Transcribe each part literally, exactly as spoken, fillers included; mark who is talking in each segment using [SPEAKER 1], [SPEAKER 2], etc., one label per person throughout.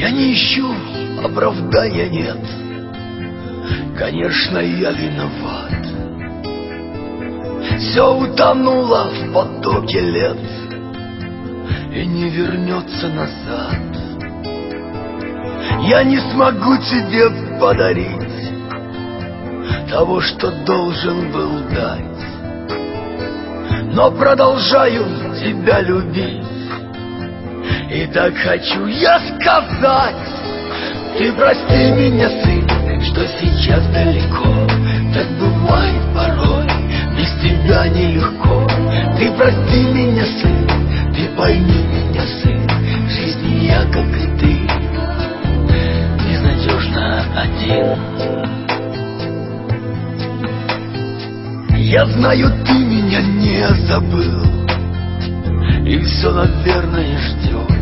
[SPEAKER 1] Я не ищу оправдания, нет. Конечно, я виноват. Все утонуло в потоке лет и не вернется назад. Я не смогу тебе подарить того, что должен был дать, но продолжаю тебя любить. И так хочу я сказать: ты прости меня, сын, что сейчас далеко. Так бывает порой, без тебя нелегко. Ты прости меня, сын, ты пойми меня, сын. В жизни я, как и ты, безнадежно один. Я знаю, ты меня не забыл и все, наверное, ждешь.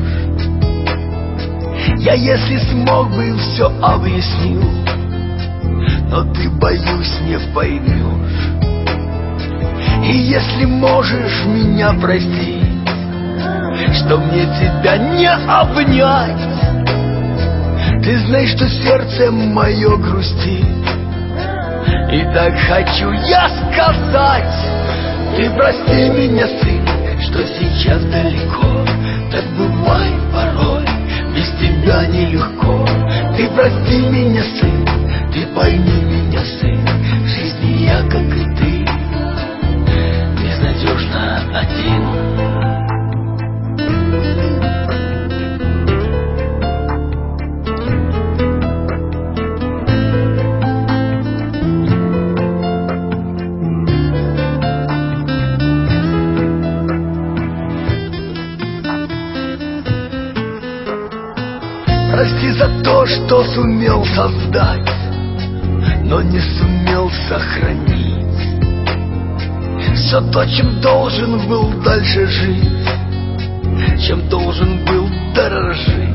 [SPEAKER 1] Я, если смог бы, все объяснил, но ты, боюсь, не поймешь. И если можешь меня простить, что мне тебя не обнять, ты знаешь, что сердце мое грустит. И так хочу я сказать: ты прости меня, сын, что сейчас далеко. Так бывает порой, без тебя нелегко. Ты прости меня, сын, ты пойми меня, сын. В жизни я, как и ты, безнадежно один. Прости за то, что сумел создать, но не сумел сохранить все то, чем должен был дальше жить, чем должен был дорожить.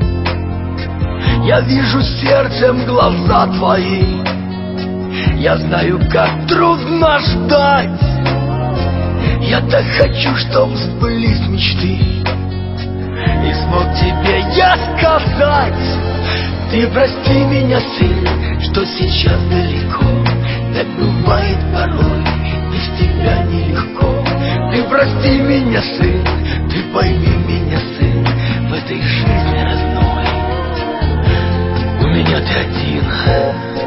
[SPEAKER 1] Я вижу сердцем глаза твои, я знаю, как трудно ждать. Я так хочу, чтоб сбылись мечты, и смог тебе я сказать: ты прости меня, сын, что сейчас далеко. Так бывает порой, без тебя нелегко. Ты прости меня, сын, ты пойми меня, сын. В этой жизни родной у меня ты один.